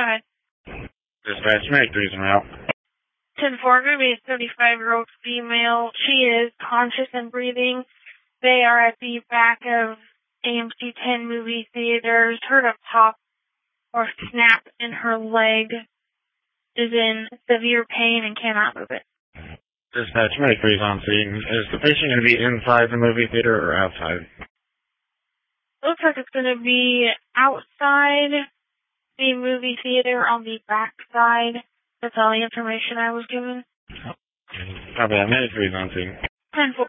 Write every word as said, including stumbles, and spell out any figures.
ahead. Dispatch Meg, three's en route. ten four, going to be a thirty-five-year-old female. She is conscious and breathing. They are at the back of A M C ten movie theaters. Heard a pop or snap in her leg. Is in severe pain and cannot move it. Dispatch Meg, three's on scene. Is the patient going to be inside the movie theater or outside? Looks like it's going to be outside the movie theater on the back side. That's all the information I was given. Copy that. Meg, three's on scene. ten four.